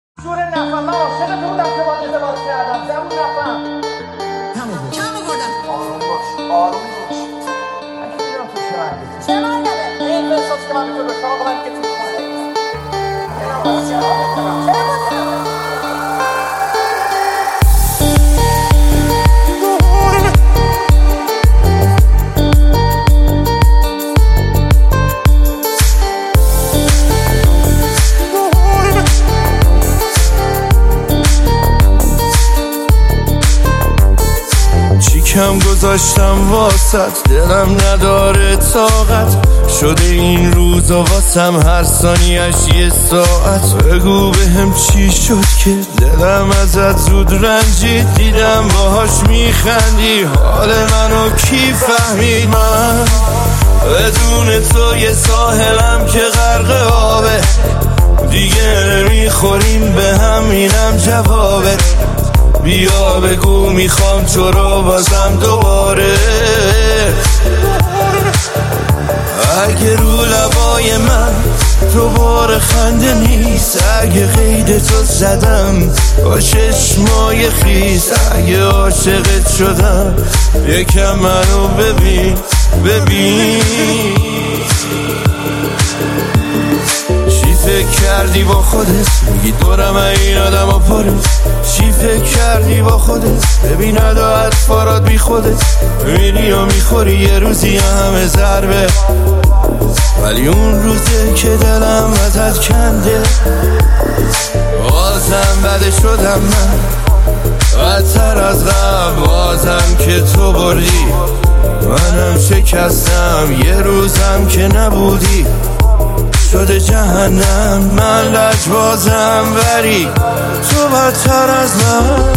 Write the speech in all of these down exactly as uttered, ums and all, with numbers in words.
جور نفهم من عاشق تو بودم که با ازدواج کردم. زبون نفهم کم بردم. آروم باش آروم باش. من که میدونم تو چه مرگی چه مرگه؟ این احساس که من میتونم بشتم آقا من که تو کنه اینم باید چه مرگه چه مرگه؟ کم گذاشتم واسط، دلم نداره طاقت شده این روزا واسم هر ثانیش یه ساعت. بگو بهم چی شد که دلم ازت زود رنجید، دیدم باهاش میخندی حال منو کی فهمید. من بدون تو یه ساحلم که غرق آبه، دیگه نمیخوریم به هم اینم جوابت. بیا بگو میخوام تو رو بازم دوباره. اگه رو لبای من دوباره خنده نیست، اگه قید تو زدم با چشمای خیس، اگه عاشقت شدم یکم منو ببین ببین. چی فکر کردی با خودت میگی دورم این آدم ها پاره؟ چی فکر کردی با خودت ببین ادا اطفارات بی خودت میری و میخوری یه روزی همه ضربه. ولی اون روزه که دلم ازت کنده بازم بده شدم من بدتر از قبل. بازم که تو بردی منم شکستم، یه روزم که نبودی شده جهنم. من لجبازم ولی تو بدتر از من.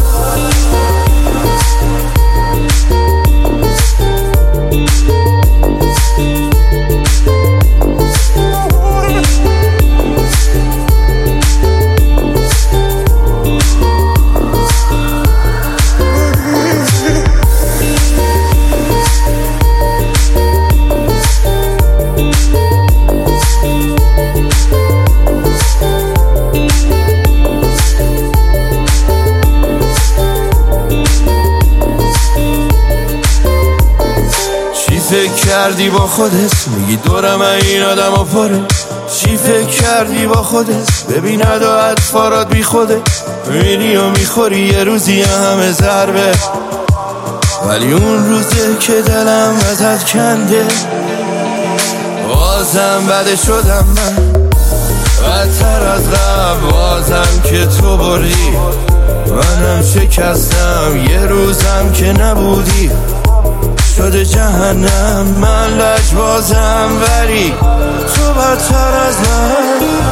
فکر کردی با خودت میگی دورم این آدم ها پاره؟ چی فکر کردی با خودت ببین ادا اطفارات بی خودت میری و میخوری یه روزی همه ضربه. ولی اون روزه که دلم ازت کنده بازم بده شدم من بدتر از قبل. بازم که تو بردی منم شکستم، یه روزم که نبودی شده جهنم. من لجبازم ولی تو بدتر از من.